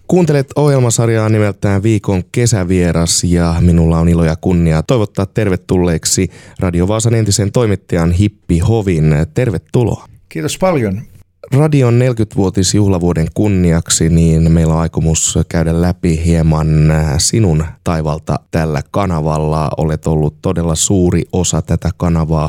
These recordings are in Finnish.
Kuuntelet ohjelmasarjaa nimeltään Viikon kesävieras ja minulla on ilo ja kunnia toivottaa tervetulleeksi Radio Vaasan entisen toimittajan Hippi Hovin. Tervetuloa. Kiitos paljon. Radion 40-vuotisjuhlavuoden kunniaksi niin meillä on aikomus käydä läpi hieman sinun taivalta tällä kanavalla. Olet ollut todella suuri osa tätä kanavaa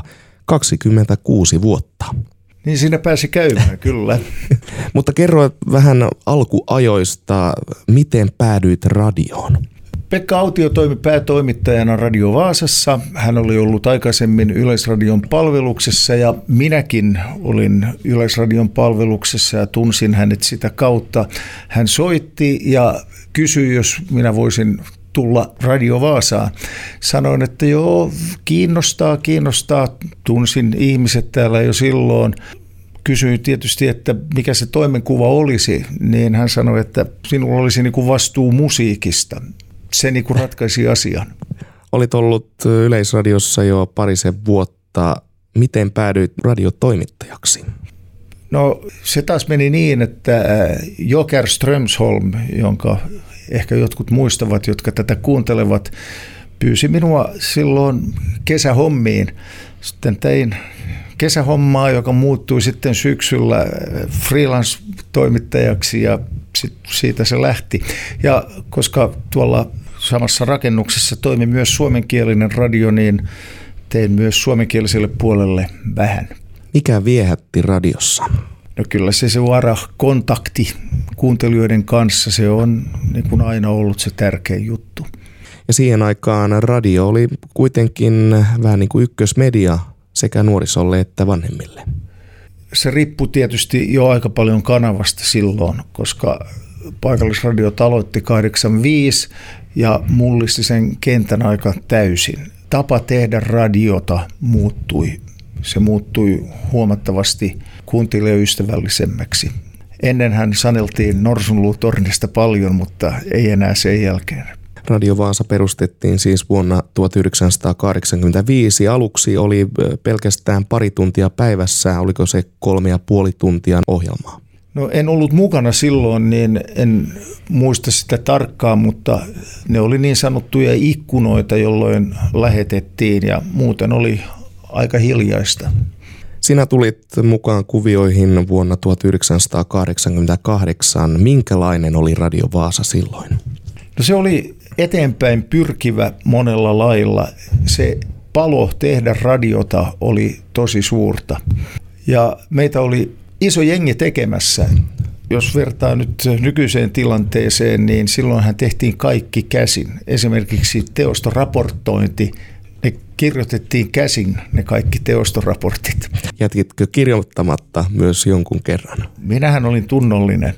26 vuotta. Niin siinä pääsi käymään, kyllä. Mutta kerro vähän alkuajoista, miten päädyit radioon? Pekka Autio toimi päätoimittajana Radio Vaasassa. Hän oli ollut aikaisemmin Yleisradion palveluksessa ja minäkin olin Yleisradion palveluksessa ja tunsin hänet sitä kautta. Hän soitti ja kysyi, jos minä voisin tulla Radio Vaasaan. Sanoin, että joo, kiinnostaa. Tunsin ihmiset täällä jo silloin. Kysyin tietysti, että mikä se toimenkuva olisi, niin hän sanoi, että sinulla olisi niin kuin vastuu musiikista. Se niin kuin ratkaisi asian. Olit ollut Yleisradiossa jo parisen vuotta. Miten päädyit radiotoimittajaksi? No se taas meni niin, että Joker Strömsholm, jonka ehkä jotkut muistavat, jotka tätä kuuntelevat, pyysi minua silloin kesähommiin. Sitten tein kesähommaa, joka muuttui sitten syksyllä freelance-toimittajaksi ja siitä se lähti. Ja koska tuolla samassa rakennuksessa toimi myös suomenkielinen radio, niin tein myös suomenkieliselle puolelle vähän. Mikä viehätti radiossa? No kyllä se suora kontakti kuuntelijoiden kanssa, se on niin kuin aina ollut se tärkein juttu. Ja siihen aikaan radio oli kuitenkin vähän niin kuin ykkösmedia sekä nuorisolle että vanhemmille. Se riippui tietysti jo aika paljon kanavasta silloin, koska paikallisradiot aloitti 85 ja mullisti sen kentän aika täysin. Tapa tehdä radiota muuttui. Se muuttui huomattavasti kuuntelijaystävällisemmäksi. Ennenhän saneltiin Norsunluutornista paljon, mutta ei enää sen jälkeen. Radio Vaasa perustettiin siis vuonna 1985. Aluksi oli pelkästään pari tuntia päivässä. Oliko se 3,5 tuntia ohjelmaa? No en ollut mukana silloin, niin en muista sitä tarkkaan, mutta ne oli niin sanottuja ikkunoita, jolloin lähetettiin ja muuten oli aika hiljaista. Sinä tulit mukaan kuvioihin vuonna 1988. Minkälainen oli Radio Vaasa silloin? No se oli eteenpäin pyrkivä monella lailla. Se palo tehdä radiota oli tosi suurta ja meitä oli iso jengi tekemässä. Jos vertaa nyt nykyiseen tilanteeseen, niin silloinhan tehtiin kaikki käsin. Esimerkiksi teostoraportointi, ne kirjoitettiin käsin ne kaikki teostoraportit. Jätitkö kirjoittamatta myös jonkun kerran? Minähän olin tunnollinen.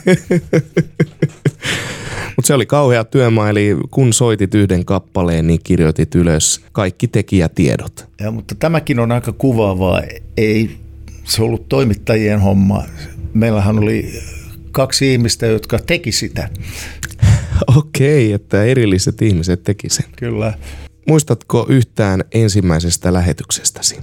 Mutta se oli kauhea työmaa, eli kun soitit yhden kappaleen, niin kirjoitit ylös kaikki tekijätiedot. Ja, mutta tämäkin on aika kuvaavaa. Ei se ollut toimittajien homma. Meillähän oli 2 ihmistä, jotka teki sitä. Okei, että erilliset ihmiset teki sen. Kyllä. Muistatko yhtään ensimmäisestä lähetyksestäsi?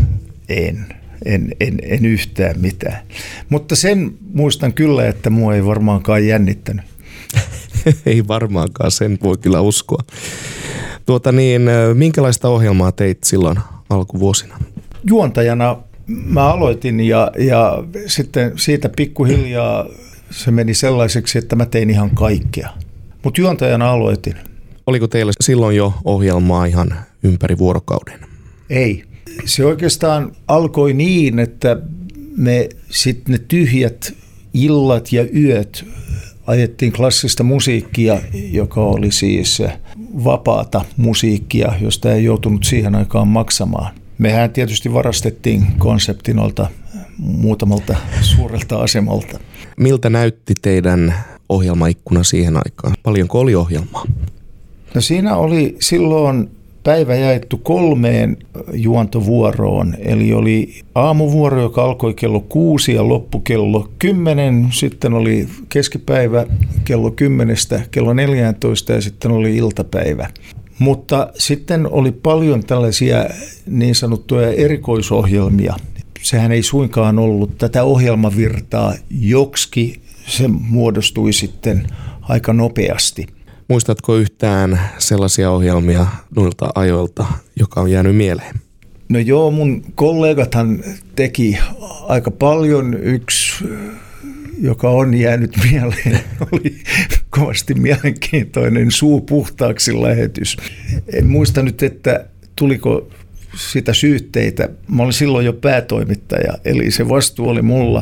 En yhtään mitään. Mutta sen muistan kyllä, että mua ei varmaankaan jännittänyt. Ei varmaankaan, sen voi kyllä uskoa. Minkälaista ohjelmaa teit silloin alkuvuosina? Juontajana mä aloitin ja sitten siitä pikkuhiljaa se meni sellaiseksi, että mä tein ihan kaikkea. Mutta juontajana aloitin. Oliko teillä silloin jo ohjelmaa ihan ympäri vuorokauden? Ei. Se oikeastaan alkoi niin, että me sitten ne tyhjät illat ja yöt ajettiin klassista musiikkia, joka oli siis vapaata musiikkia, josta ei joutunut siihen aikaan maksamaan. Mehän tietysti varastettiin konsepti noilta muutamalta suurelta asemalta. Miltä näytti teidän ohjelmaikkuna siihen aikaan? Paljonko oli ohjelmaa? No siinä oli silloin päivä jaettu 3 juontovuoroon, eli oli aamuvuoro, joka alkoi kello 6 ja loppui kello 10, sitten oli keskipäivä kello 10 kello 14 ja sitten oli iltapäivä. Mutta sitten oli paljon tällaisia niin sanottuja erikoisohjelmia. Sehän ei suinkaan ollut tätä ohjelmavirtaa, joksikin se muodostui sitten aika nopeasti. Muistatko yhtään sellaisia ohjelmia noilta ajoilta, joka on jäänyt mieleen? No joo, mun kollegathan teki aika paljon. Yksi, joka on jäänyt mieleen, oli kovasti mielenkiintoinen Suu puhtaaksi -lähetys. En muista nyt, että tuliko sitä syytteitä. Mä olin silloin jo päätoimittaja, eli se vastuu oli mulla.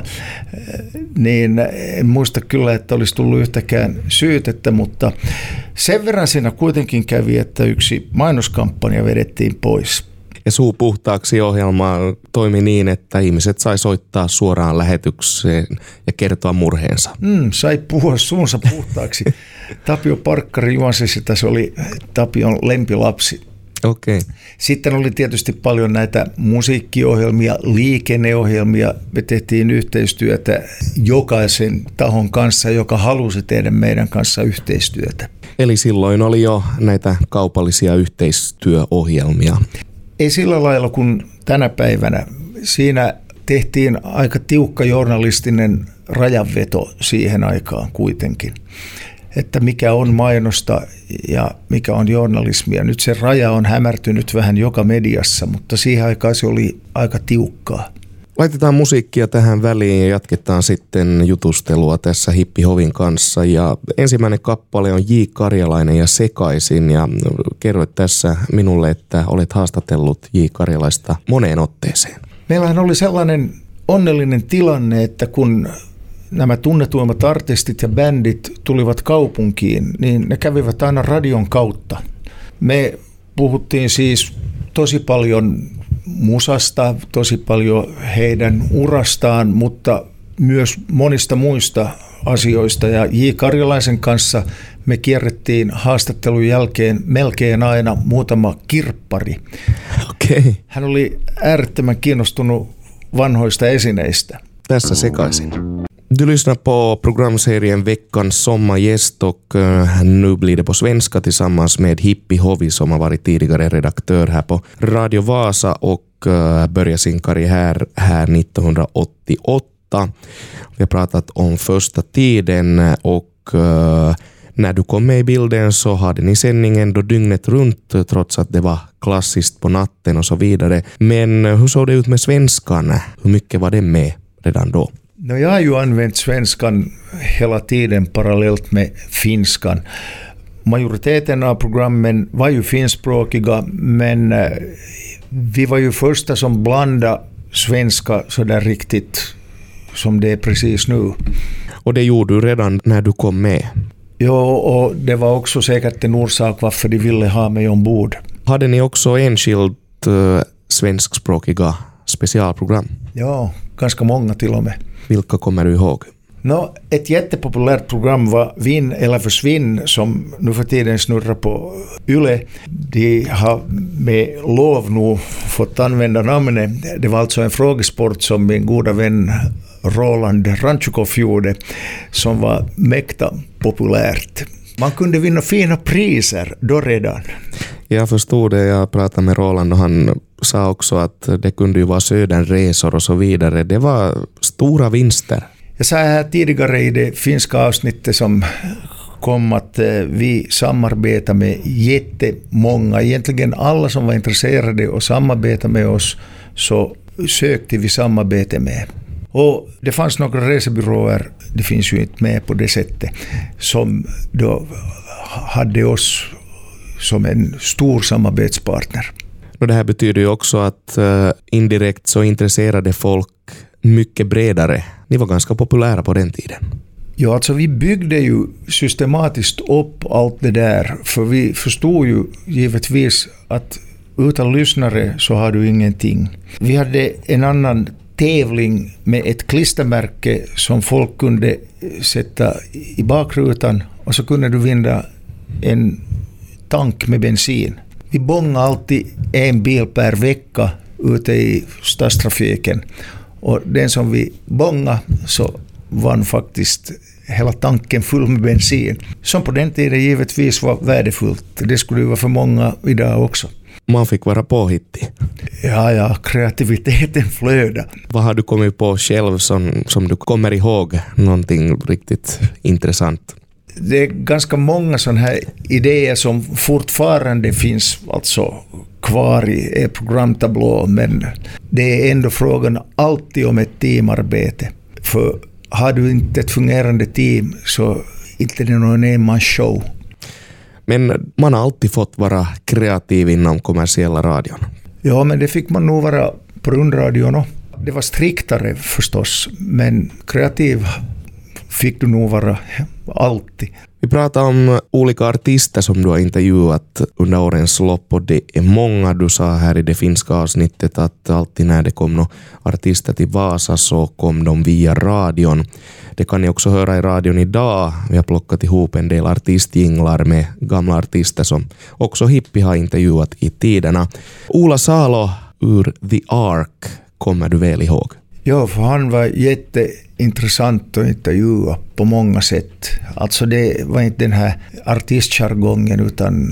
Niin en muista kyllä, että olisi tullut yhtäkään syytettä, mutta sen verran siinä kuitenkin kävi, että yksi mainoskampanja vedettiin pois. Ja Suu puhtaaksi -ohjelma toimi niin, että ihmiset sai soittaa suoraan lähetykseen ja kertoa murheensa. Sai puhua suunsa puhtaaksi. Tapio Parkkari juonsi sitä, se oli Tapion lempilapsi. Okay. Sitten oli tietysti paljon näitä musiikkiohjelmia, liikenneohjelmia. Me tehtiin yhteistyötä jokaisen tahon kanssa, joka halusi tehdä meidän kanssa yhteistyötä. Eli silloin oli jo näitä kaupallisia yhteistyöohjelmia. Ei sillä lailla kuin tänä päivänä. Siinä tehtiin aika tiukka journalistinen rajanveto siihen aikaan kuitenkin, että mikä on mainosta ja mikä on journalismia. Nyt se raja on hämärtynyt vähän joka mediassa, mutta siihen aikaan se oli aika tiukkaa. Laitetaan musiikkia tähän väliin ja jatketaan sitten jutustelua tässä Hippi Hovin kanssa. Ja ensimmäinen kappale on J. Karjalainen ja Sekaisin. Ja kerroit tässä minulle, että olet haastatellut J. Karjalaista moneen otteeseen. Meillähän oli sellainen onnellinen tilanne, että kun nämä tunnetuimmat artistit ja bändit tulivat kaupunkiin, niin ne kävivät aina radion kautta. Me puhuttiin siis tosi paljon musasta, tosi paljon heidän urastaan, mutta myös monista muista asioista. Ja J. Karjalaisen kanssa me kierrettiin haastattelun jälkeen melkein aina muutama kirppari. Okay. Hän oli äärettömän kiinnostunut vanhoista esineistä. Tässä Sekaisin. Du lyssnar på programserien Veckans sommargäst och nu blir det på svenska tillsammans med Hippi Hovi som har varit tidigare redaktör här på Radio Vasa och började sin karriär här 1988. Vi har pratat om första tiden och när du kom med i bilden så hade ni sändningen då dygnet runt trots att det var klassiskt på natten och så vidare. Men hur såg det ut med svenskan? Hur mycket var det med redan då? No, jag har ju använt svenskan hela tiden parallellt med finskan. Majoriteten av programmen var ju finskspråkiga, men vi var ju första som blandade svenska så där riktigt som det är precis nu. Och det gjorde du redan när du kom med? Jo, och det var också säkert en orsak varför de ville ha mig ombord. Hade ni också enskilt svenskspråkiga specialprogram? Ja, ganska många till och med. Vilka kommer du ihåg? No, ett jättepopulärt program var Vinn eller försvinn som nu för tiden snurrar på Yle. De har med lov nu fått använda namnet. Det var alltså en frågesport som min goda vän Roland Ranchukov gjorde som var mäkta populärt. Man kunde vinna fina priser då redan. Jag förstod det, jag pratade med Roland och han sa också att det kunde ju vara söderresor och så vidare. Det var stora vinster. Jag sa här tidigare i det finska avsnittet som kom att vi samarbetar med jättemånga. Egentligen alla som var intresserade och samarbeta med oss så sökte vi samarbete med. Och det fanns några resebyråer, det finns ju inte med på det sättet, som då hade oss som en stor samarbetspartner. Och det här betyder ju också att indirekt så intresserade folk mycket bredare. Ni var ganska populära på den tiden. Ja, alltså vi byggde ju systematiskt upp allt det där, för vi förstod ju givetvis att utan lyssnare så har du ingenting. Vi hade en annan tävling med ett klistermärke som folk kunde sätta i bakrutan och så kunde du vinna en tank med bensin. Vi bångade alltid en bil per vecka ute i stadstrafiken och den som vi bångade så vann faktiskt hela tanken full med bensin. Som på den tiden givetvis var värdefullt. Det skulle ju vara för många idag också. Man fick vara påhittig. Ja, kreativiteten flöda. Vad har du kommit på själv som du kommer ihåg? Någonting riktigt intressant? det är ganska många sådana här idéer som fortfarande finns alltså kvar i programtablå, men det är ändå frågan alltid om ett teamarbete. För har du inte ett fungerande team så inte det är någon enmansshow. Men man har alltid fått vara kreativ inom kommersiella radion. Ja, men det fick man nog vara på rundradion. Det var striktare förstås, men kreativ fick du nog vara alltid. Vi pratar om olika artister som du har intervjuat under årens lopp och det är många. Du sa här i det finska avsnittet att alltid när det kom några artister till Vasa så kom de via radion. Det kan ni också höra i radion idag. Vi har plockat ihop en del artistjinglar med gamla artister som också Hippi har intervjuat i tiderna. Ola Salo ur The Ark kommer du väl ihåg? Ja, för han var jätteintressant att intervjua på många sätt. Alltså det var inte den här artistjargongen utan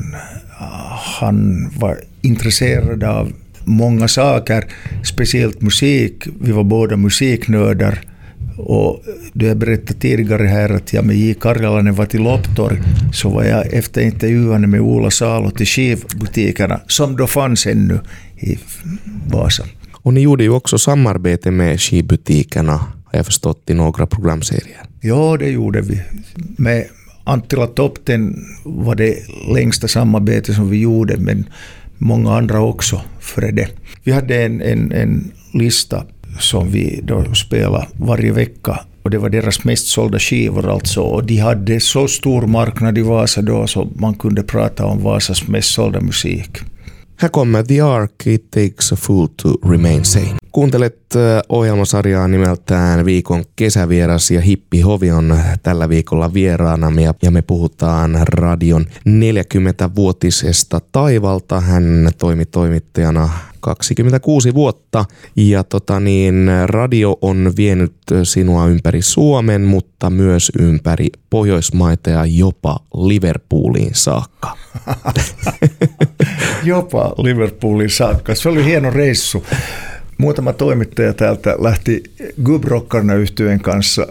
han var intresserad av många saker, speciellt musik. Vi var båda musiknördar och du har berättat tidigare här att jag med J. Karjalainen var till Loptor, så var jag efter intervjuande med Ola Salo till skivbutikerna som då fanns ännu i Vasa. Och ni gjorde ju också samarbete med skivbutikerna, har jag förstått, i några programserier. Ja, det gjorde vi. Med Antila Topten var det längsta samarbete som vi gjorde, men många andra också före det. Vi hade en lista som vi då spelade varje vecka och det var deras mest sålda skivor alltså. Och de hade så stor marknad i Vasa då så man kunde prata om Vasas mest sålda musik. Här kommer The Ark, It Takes a Fool to Remain Sane. Kuuntelet ohjelmasarjaa nimeltään Viikon kesävieras ja Hippi Hovi on tällä viikolla vieraana ja me puhutaan radion 40-vuotisesta taivalta. Hän toimi toimittajana 26 vuotta ja radio on vienyt sinua ympäri Suomen, mutta myös ympäri Pohjoismaita ja jopa Liverpooliin saakka. Jopa Liverpooliin saakka. Se oli hieno reissu. Muutama toimittaja täältä lähti Gubrockarna-yhtyeen kanssa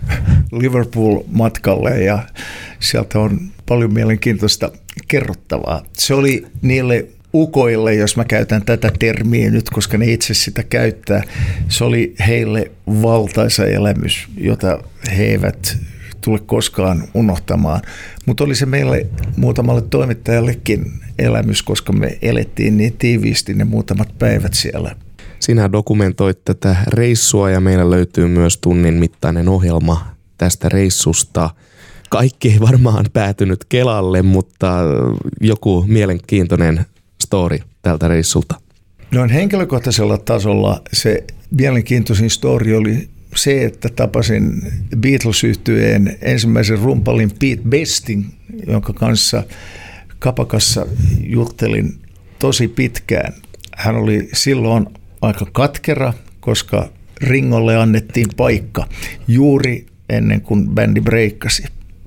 Liverpool-matkalle ja sieltä on paljon mielenkiintoista kerrottavaa. Se oli niille ukoille, jos mä käytän tätä termiä nyt, koska ne itse sitä käyttää, se oli heille valtaisa elämys, jota he eivät tule koskaan unohtamaan. Mutta oli se meille muutamalle toimittajallekin elämys, koska me elettiin niin tiiviisti ne muutamat päivät siellä. Sinä dokumentoit tätä reissua ja meillä löytyy myös tunnin mittainen ohjelma tästä reissusta. Kaikki ei varmaan päätynyt Kelalle, mutta joku mielenkiintoinen story tältä reissulta. Noin henkilökohtaisella tasolla se mielenkiintoisin story oli se, että tapasin Beatles-yhtyeen ensimmäisen rumpalin Pete Bestin, jonka kanssa Kapakassa juttelin tosi pitkään. Hän oli silloin aika katkera, koska Ringolle annettiin paikka juuri ennen kuin bändi breikkasi.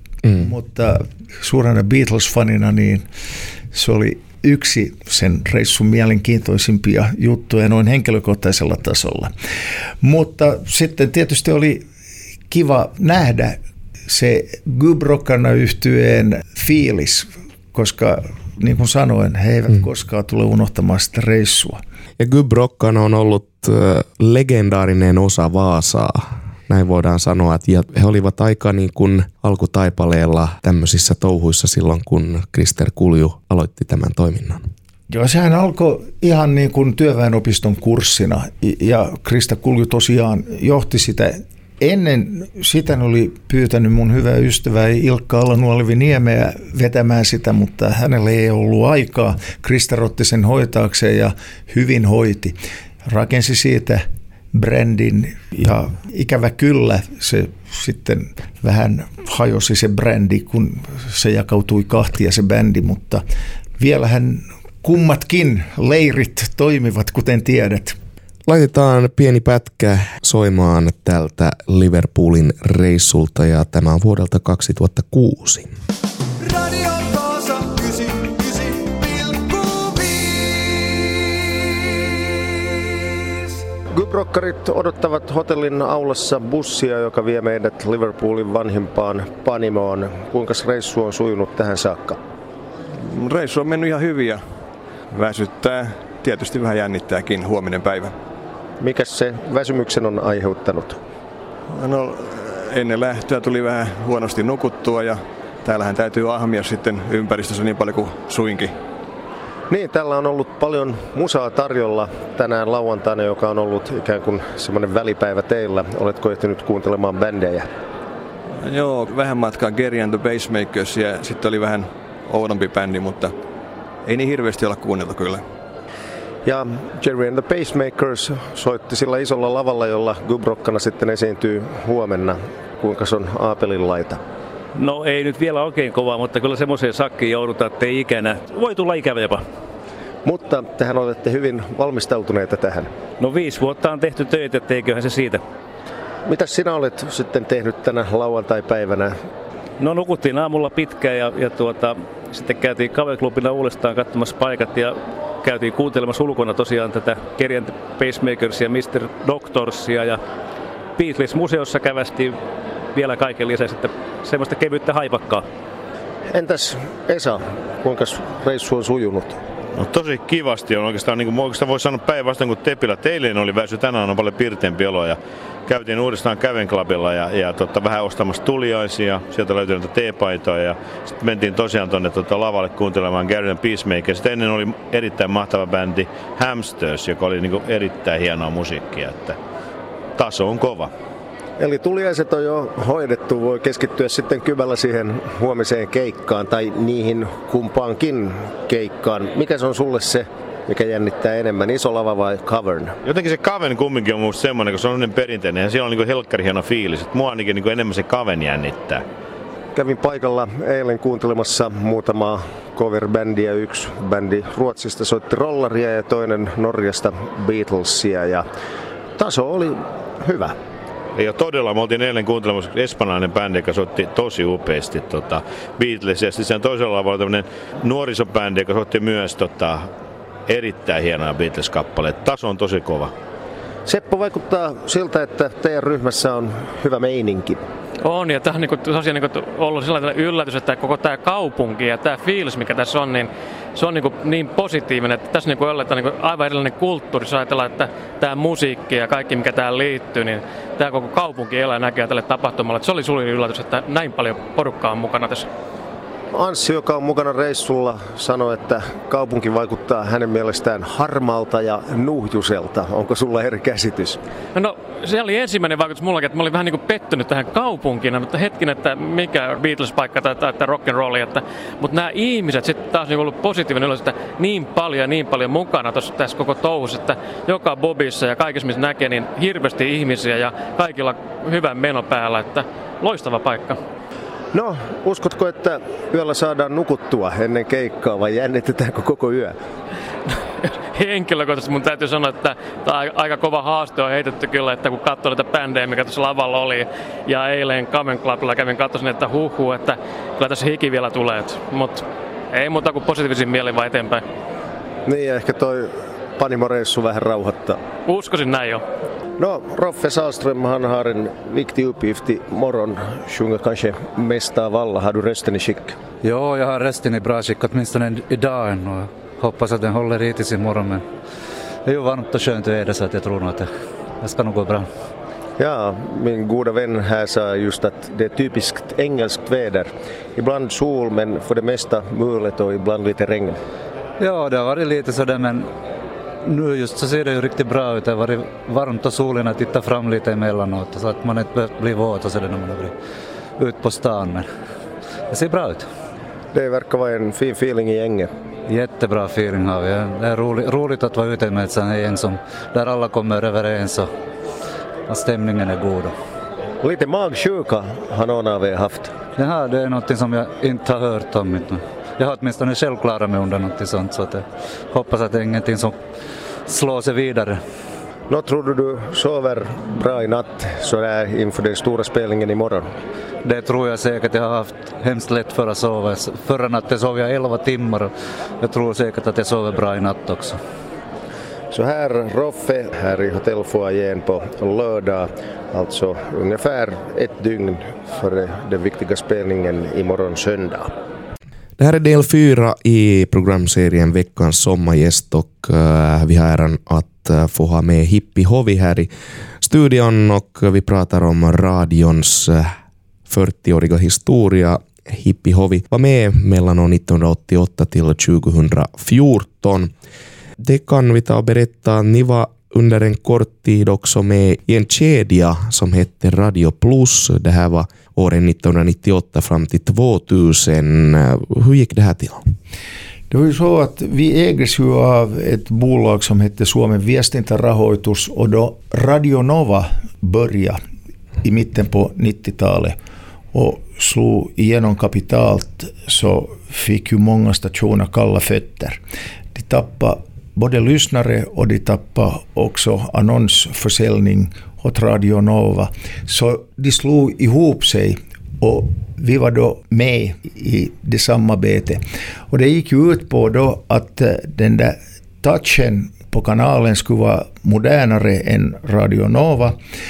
Mutta suurena Beatles-fanina niin se oli yksi sen reissun mielenkiintoisimpia juttuja noin henkilökohtaisella tasolla. Mutta sitten tietysti oli kiva nähdä se Gubrockarna-yhtyeen fiilis, koska niin kuin sanoin, he eivät koskaan tule unohtamaan sitä reissua. Ja Gubrockarna on ollut legendaarinen osa Vaasaa. Näin voidaan sanoa, että he olivat aika niin kuin alkutaipaleella tämmöisissä touhuissa silloin, kun Krister Kulju aloitti tämän toiminnan. Joo, sehän alkoi ihan niin kuin työväenopiston kurssina ja Krista Kulju tosiaan johti sitä. Ennen sitä oli pyytänyt mun hyvää ystävää Ilkka Alla-Nuolivi-Niemeä vetämään sitä, mutta hänellä ei ollut aikaa. Krista otti sen hoitaakseen ja hyvin hoiti. Rakensi siitä brändin ja ikävä kyllä se sitten vähän hajosi se brändi, kun se jakautui kahtia se bändi, mutta vielähän kummatkin leirit toimivat, kuten tiedät. Laitetaan pieni pätkä soimaan tältä Liverpoolin reissulta ja tämä on vuodelta 2006. Radio Vaasa 99,5. Gubrockarit odottavat hotellin aulassa bussia, joka vie meidät Liverpoolin vanhimpaan Panimoon. Kuinka reissu on sujunut tähän saakka? Reissu on mennyt ihan hyvin ja väsyttää. Tietysti vähän jännittääkin huominen päivä. Mikäs se väsymyksen on aiheuttanut? No, ennen lähtöä tuli vähän huonosti nukuttua ja täällähän täytyy ahmia sitten ympäristössä niin paljon kuin suinkin. Niin, täällä on ollut paljon musaa tarjolla tänään lauantaina, joka on ollut ikään kuin semmoinen välipäivä teillä. Oletko ehtinyt kuuntelemaan bändejä? Joo, vähän matkaa Gerry and the Pacemakers ja sitten oli vähän oudompi bändi, mutta ei niin hirveästi olla kuunneltu kyllä. Ja Gerry and the Pacemakers soitti sillä isolla lavalla, jolla Gubrokkana sitten esiintyy huomenna. Kuinka se on Aapelin laita? No ei nyt vielä oikein kovaa, mutta kyllä semmoiseen sakkiin joudutaan, että ei ikänä. Voi tulla ikävä jopa. Mutta tehän olette hyvin valmistautuneita tähän. No 5 vuotta on tehty töitä, että eiköhän se siitä. Mitäs sinä olet sitten tehnyt tänä lauantai-päivänä? No nukuttiin aamulla pitkään ja sitten käytiin Kave-klubina uudestaan katsomassa paikat ja käytiin kuuntelemassa ulkona tosiaan tätä Gerry and the Pacemakersia, Mr. Doctorsia ja Beatles-museossa kävästiin vielä kaiken lisäksi, että semmoista kevyttä haipakkaa. Entäs Esa, kuinka reissu on sujunut? No tosi kivasti on oikeastaan, niin kuin voisi sanoa päinvastoin kuin Tepilä. Teille oli väsy, tänään on paljon pirteempi olo ja käytiin uudestaan Caven Clubilla ja vähän ostamassa tuliaisia, sieltä löytyi näitä teepaitoja ja sitten mentiin tosiaan tuonne lavalle kuuntelemaan Gerry and Peacemaker. Sitten ennen oli erittäin mahtava bändi Hamsters, joka oli niin kuin erittäin hienoa musiikkia, että taso on kova. Eli tuliaiset on jo hoidettu, voi keskittyä sitten Kybällä siihen huomiseen keikkaan tai niihin kumpaankin keikkaan. Mikä se on sulle se, mikä jännittää enemmän, iso lava vai Cavern? Jotenkin se Caven kumminkin on musta semmoinen, kun se on perinteinen ja siellä on niin helkkari hieno fiilis. Että mua ainakin niin enemmän se Caven jännittää. Kävin paikalla eilen kuuntelemassa muutamaa cover-bändiä. Yksi bändi Ruotsista soitti rollaria ja toinen Norjasta Beatlesia ja taso oli hyvä. Ja todella, me oltiin eilen kuuntelemassa espanjalainen bändi, joka soitti tosi upeasti Beatlesia. Sitten sen toisella lavalla tämmöinen nuorisobändi, joka soitti myös erittäin hienoja Beatles-kappaleita. Taso on tosi kova. Seppo, vaikuttaa siltä, että teidän ryhmässä on hyvä meininki. On, ja tämä on tosiaan ollut sellainen yllätys, että koko tämä kaupunki ja tämä fiilis, mikä tässä on, niin se on niin positiivinen, että tässä ollaan aivan erilainen kulttuuri. Jos ajatellaan, että tämä musiikki ja kaikki, mikä tähän liittyy, niin tämä koko kaupunki elää näkee tälle tapahtumalle. Se oli suuri yllätys, että näin paljon porukkaa on mukana tässä. Anssi, joka on mukana reissulla, sanoi, että kaupunki vaikuttaa hänen mielestään harmaalta ja nuhjuselta. Onko sulla eri käsitys? No se oli ensimmäinen vaikutus mullakin, että mä olin vähän pettynyt tähän kaupunkina, mutta hetken, että mikä Beatles-paikka tai rock'n'rolli, mutta nämä ihmiset sitten taas ollut positiivinen yllätys, että niin paljon mukana tässä koko touhussa, että joka bobissa ja kaikessa missä näkee, niin hirveästi ihmisiä ja kaikilla hyvän meno päällä, että loistava paikka. No, uskotko, että yöllä saadaan nukuttua ennen keikkaa vai jännitetäänkö koko yö? Henkilökohtaisesti mun täytyy sanoa, että tämä aika kova haaste on heitetty kyllä, että kun katsoo näitä bändejä, mikä tuossa lavalla oli, ja eilen Caven Clubilla kävin katsoin, että että kyllä tässä hiki vielä tulee, mutta ei muuta kuin positiivisin mielin vaan eteenpäin. Niin, ja ehkä toi Panimo-reissu vähän rauhoittaa. Uskoisin näin jo. No, Roffe Sahlström, han har en viktig uppgift imorgon. Sjunger kanske mesta av alla. Har du rösten i skick? Jo, jag har rösten i bra skick, åtminstone idag. Och hoppas att den håller hittills imorgon. Men det är ju varmt och skönt väder så att jag tror nog att det ska nog gå bra. Ja, min goda vän här sa just att det är typiskt engelskt väder. Ibland sol, men för det mesta mulet och ibland lite regn. Ja, det har varit lite sådär, men nu just så ser det ju riktigt bra ut. Det har varit varmt och solen har tittat fram lite emellanåt så att man inte blir våt och sådär när man har blivit ut på stan. Men det ser bra ut. Det verkar vara en fin feeling i gänget. Jättebra feeling har vi. Det är roligt att vara ute med ett sånt här gäng där alla kommer överens och stämningen är god. Lite magsjuka har någon av er haft. Ja, det är något som jag inte har hört om. Jag har åtminstone själv klarat mig under något sånt, så att jag hoppas att det är ingenting som slår sig vidare. Nå, tror du sover bra i natt så där inför den stora spelningen imorgon? Det tror jag säkert. Jag har haft hemskt lätt för att sova. Förra natten sov jag 11 timmar och jag tror säkert att jag sover bra i natt också. Så här Roffe, här i hotellfoajén på lördag, alltså ungefär ett dygn före den viktiga spelningen imorgon söndag. Det här är del 4 i programserien Veckans sommargäst och vi har äran att få ha med Hippi Hovi här i studion och vi pratar om radions 40-åriga historia. Hippi Hovi var med mellan 1988 till 2014. Det kan vi ta och berätta. Ni var under en kort tid också med i en kedja som hette Radio Plus. Det här var åren 1998 fram till 2000. Hur gick det här till? Det var ju så att vi ägdes ju av ett bolag som hette Suomen viestintärahoitus och då Radio Nova började i mitten på 90-talet och slog igenom kapitalt så fick ju många stationer kalla fötter. De tappade både lyssnare och de tappade också annonsförsäljning åt Radio Nova. Så de slog ihop sig och vi var då med i det samarbetet. Och det gick ju ut på då att den där touchen på kanalen skulle vara modernare än Radio Nova.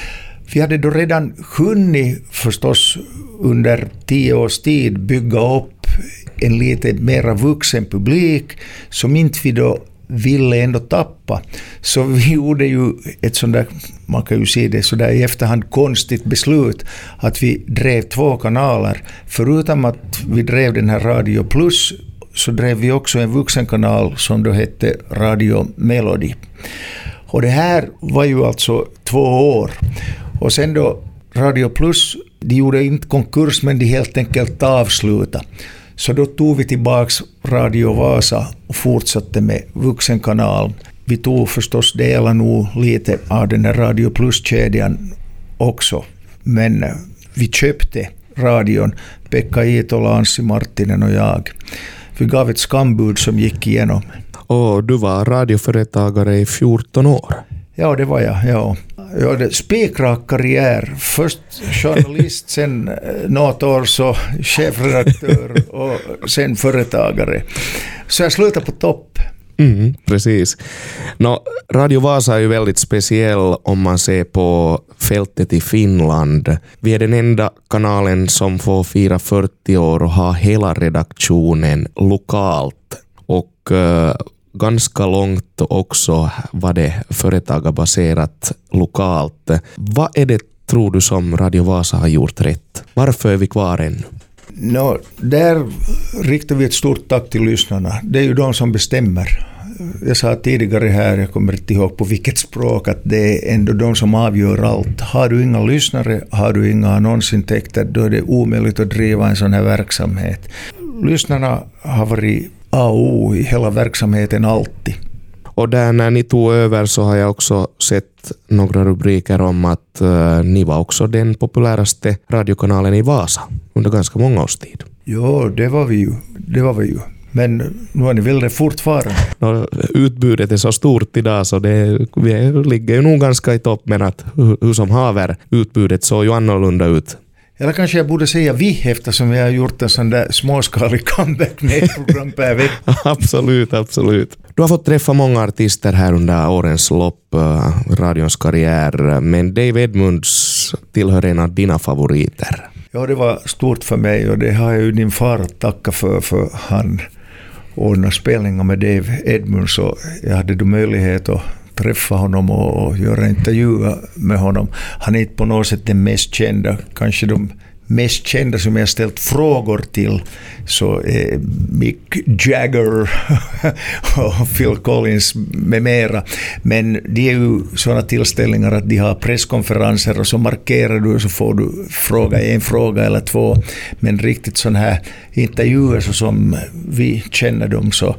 Vi hade då redan hunnit förstås under 10 års tid bygga upp en lite mera vuxen publik som inte vi då ville ändå tappa. Så vi gjorde ju ett sånt där, man kan ju se det så där i efterhand konstigt beslut att vi drev 2 kanaler. Förutom att vi drev den här Radio Plus så drev vi också en vuxenkanal som då hette Radio Melody. Och det här var ju alltså 2 år. Och sen då Radio Plus, de gjorde inte konkurs men de helt enkelt avsluta. Så då tog vi tillbaks Radio Vasa och fortsatte med vuxenkanal. Vi tog förstås dela nog lite av den här Radio Plus-kedjan också. Men vi köpte radion, Pekka Itola, Anssi Marttinen och jag. Vi gav ett skambud som gick igenom. Och du var radioföretagare i 14 år. Ja, det var jag. Ja. Jag hade spikrak karriär. Först journalist, sen något år så chefredaktör och sen företagare. Så jag slutade på topp. Precis. Radio Vasa är ju väldigt speciell om man ser på fältet i Finland. Vi är den enda kanalen som får fira 40 år och ha hela redaktionen lokalt. Och ganska långt också var det företagarbaserat lokalt. Vad är det, tror du, som Radio Vasa har gjort rätt? Varför är vi kvar ännu? Där riktar vi ett stort tack till lyssnarna. Det är ju de som bestämmer. Jag sa tidigare här, jag kommer inte ihåg på vilket språk, att det är ändå de som avgör allt. Har du inga lyssnare, har du inga annonsintäkter, då är det omöjligt att driva en sån här verksamhet. Lyssnarna har varit A och O i hela verksamheten alltid. Och där när ni tog över så har jag också sett några rubriker om att ni var också den populäraste radiokanalen i Vasa under ganska många års tid. Jo, det var vi ju. Men nu är ni väl det fortfarande. Utbudet är så stort idag så vi ligger ju nog ganska i topp, men att hur som haver, utbudet såg ju annorlunda ut. Eller kanske jag borde säga vi, eftersom vi har gjort en sån där småskalig comeback med ett program per vecka. Absolut. Du har fått träffa många artister här under årens lopp, radions karriär, men Dave Edmunds tillhör en av dina favoriter. Ja, det var stort för mig och det har jag ju din far att tacka för han ordnade spelningar med Dave Edmunds och jag hade då möjlighet att träffa honom och göra intervjuer med honom. Han är inte på något sätt den mest kända, kanske de mest kända som jag ställt frågor till så är Mick Jagger och Phil Collins med mera. Men det är ju sådana tillställningar att de har presskonferenser och så markerar du och så får du fråga en fråga eller 2. Men riktigt sådana här intervjuer så som vi känner dem så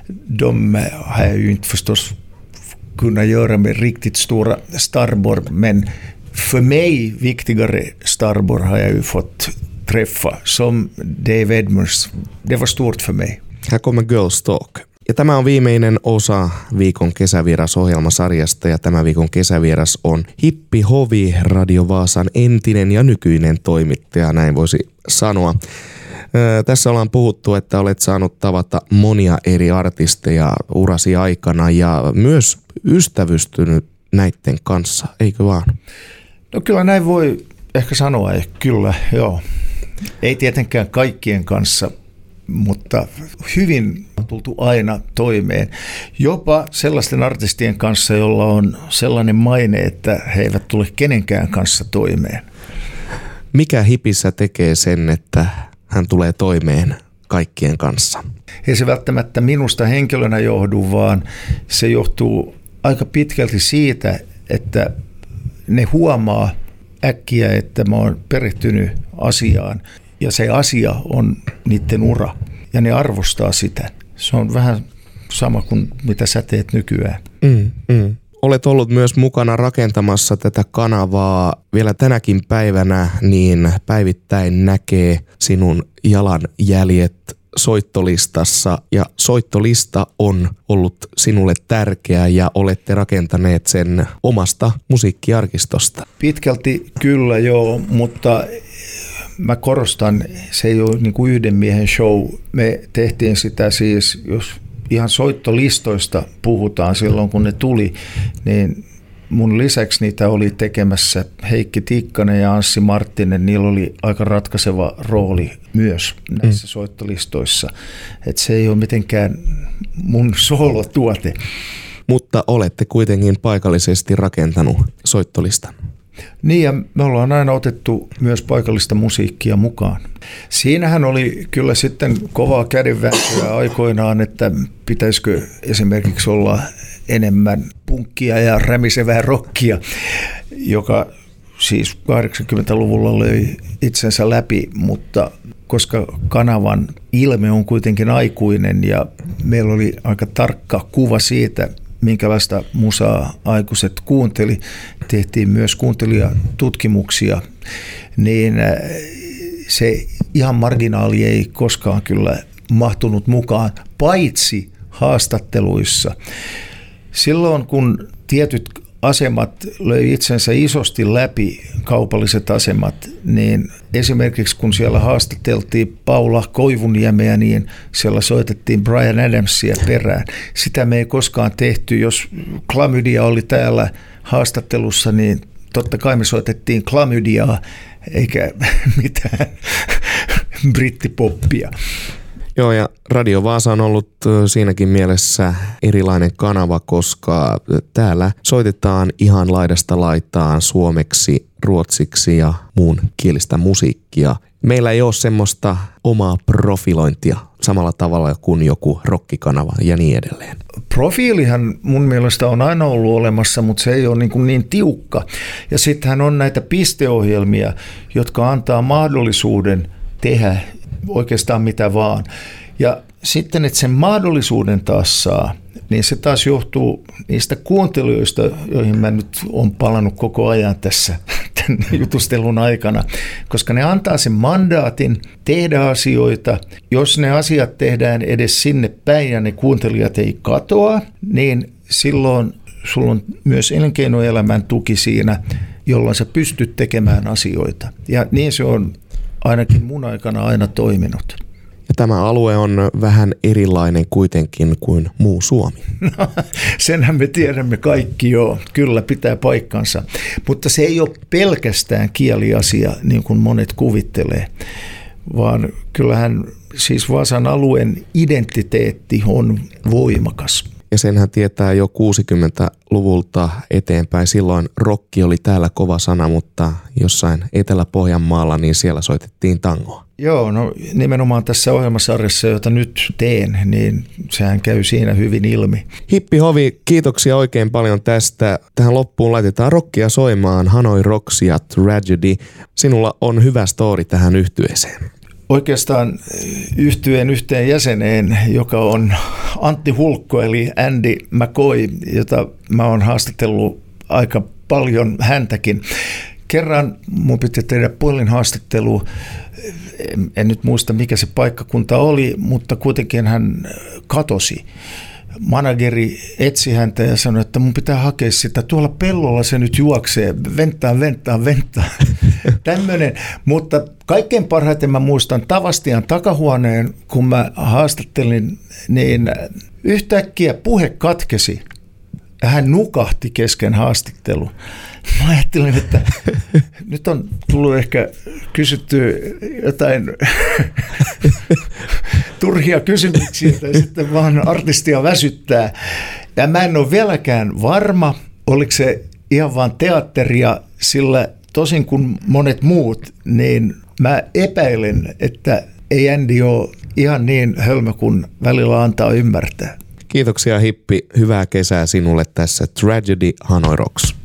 de har jag ju inte förstås kunnat göra med riktigt stora starborr, men för mig viktigare starborr har jag ju fått träffa som Dave Edmunds. Det var stort för mig. Här kommer Girls Talk. Ja tämä on viimeinen osa viikon kesävieras-ohjelmasarjasta ja tämä viikon kesävieras on Hippi Hovi, Radio Vaasan entinen ja nykyinen toimittaja, näin voisi sanoa. Tässä ollaan puhuttu, että olet saanut tavata monia eri artisteja urasi aikana ja myös ystävystynyt näiden kanssa, eikö vaan? No kyllä näin voi ehkä sanoa, kyllä, joo. Ei tietenkään kaikkien kanssa, mutta hyvin on tultu aina toimeen. Jopa sellaisten artistien kanssa, jolla on sellainen maine, että he eivät tule kenenkään kanssa toimeen. Mikä hipissä tekee sen, että hän tulee toimeen kaikkien kanssa? Ei se välttämättä minusta henkilönä johdu, vaan se johtuu aika pitkälti siitä, että ne huomaa äkkiä, että mä oon perehtynyt asiaan ja se asia on niiden ura ja ne arvostaa sitä. Se on vähän sama kuin mitä sä teet nykyään. Olet ollut myös mukana rakentamassa tätä kanavaa vielä tänäkin päivänä, niin päivittäin näkee sinun jalanjäljet soittolistassa ja soittolista on ollut sinulle tärkeä ja olette rakentaneet sen omasta musiikkiarkistosta. Pitkälti kyllä joo, mutta mä korostan, se ei ole niin kuin yhden miehen show. Me tehtiin sitä siis, jos ihan soittolistoista puhutaan silloin kun ne tuli, niin mun lisäksi niitä oli tekemässä Heikki Tikkanen ja Anssi Marttinen. Niillä oli aika ratkaiseva rooli myös näissä soittolistoissa. Et se ei ole mitenkään mun soolotuote. Mutta olette kuitenkin paikallisesti rakentanut soittolistan. Niin ja me ollaan aina otettu myös paikallista musiikkia mukaan. Siinähän oli kyllä sitten kovaa kädenvääntöä aikoinaan, että pitäisikö esimerkiksi olla enemmän punkkia ja rämisevää rockia, joka siis 80-luvulla löi itsensä läpi, mutta koska kanavan ilme on kuitenkin aikuinen ja meillä oli aika tarkka kuva siitä, minkälaista musaa aikuiset kuunteli, tehtiin myös kuuntelijatutkimuksia, niin se ihan marginaali ei koskaan kyllä mahtunut mukaan, paitsi haastatteluissa. Silloin kun tietyt asemat löi itsensä isosti läpi, kaupalliset asemat, niin esimerkiksi kun siellä haastateltiin Paula Koivuniemeä, niin siellä soitettiin Bryan Adamsia perään. Sitä me ei koskaan tehty. Jos Klamydia oli täällä haastattelussa, niin totta kai me soitettiin Klamydiaa, eikä mitään brittipoppia. Joo, ja Radio Vaasa on ollut siinäkin mielessä erilainen kanava, koska täällä soitetaan ihan laidasta laitaan suomeksi, ruotsiksi ja muun kielistä musiikkia. Meillä ei ole semmoista omaa profilointia samalla tavalla kuin joku rockikanava ja niin edelleen. Profiilihan mun mielestä on aina ollut olemassa, mutta se ei ole niin tiukka. Ja sittenhän on näitä pisteohjelmia, jotka antaa mahdollisuuden tehdä oikeastaan mitä vaan. Ja sitten, että sen mahdollisuuden taas saa, niin se taas johtuu niistä kuuntelijoista, joihin mä nyt olen palannut koko ajan tässä tämän jutustelun aikana, koska ne antaa sen mandaatin tehdä asioita. Jos ne asiat tehdään edes sinne päin ja ne kuuntelijat ei katoa, niin silloin sulla on myös elinkeinoelämän tuki siinä, jolloin sä pystyt tekemään asioita. Ja niin se on ainakin mun aikana aina toiminut. Ja tämä alue on vähän erilainen kuitenkin kuin muu Suomi. No, senhän me tiedämme kaikki jo, kyllä pitää paikkansa. Mutta se ei ole pelkästään kieliasia, niin kuin monet kuvittelee, vaan kyllähän siis Vaasan alueen identiteetti on voimakas. Ja senhän tietää jo 60-luvulta eteenpäin. Silloin rokki oli täällä kova sana, mutta jossain Etelä-Pohjanmaalla niin siellä soitettiin tangoa. Joo, no nimenomaan tässä ohjelmasarjassa, jota nyt teen, niin sehän käy siinä hyvin ilmi. Hippi Hovi, kiitoksia oikein paljon tästä. Tähän loppuun laitetaan rockia soimaan Hanoi Rocks ja Tragedy. Sinulla on hyvä story tähän yhtyeeseen. Oikeastaan yhtyeen yhteen jäseneen, joka on Antti Hulkko eli Andy McCoy, jota mä oon haastatellut aika paljon häntäkin. Kerran mun piti tehdä puhelinhaastattelu, en nyt muista mikä se paikkakunta oli, mutta kuitenkin hän katosi. manageri etsi häntä ja sanoi, että mun pitää hakea sitä. Tuolla pellolla se nyt juoksee. Ventaan. Tämmöinen. Mutta kaikkein parhaiten mä muistan Tavastian takahuoneen, kun mä haastattelin, niin yhtäkkiä puhe katkesi. Ja hän nukahti kesken haastattelun. Mä ajattelin, että nyt on tullut ehkä kysytty jotain turhia kysymyksiä tai sitten vaan artistia väsyttää. Ja mä en ole vieläkään varma, oliko se ihan vaan teatteria, sillä tosin kuin monet muut, niin mä epäilen, että ei Andy ole ihan niin hölmö kuin välillä antaa ymmärtää. Kiitoksia Hippi, hyvää kesää sinulle tässä Tragedy Hanoi Rocks.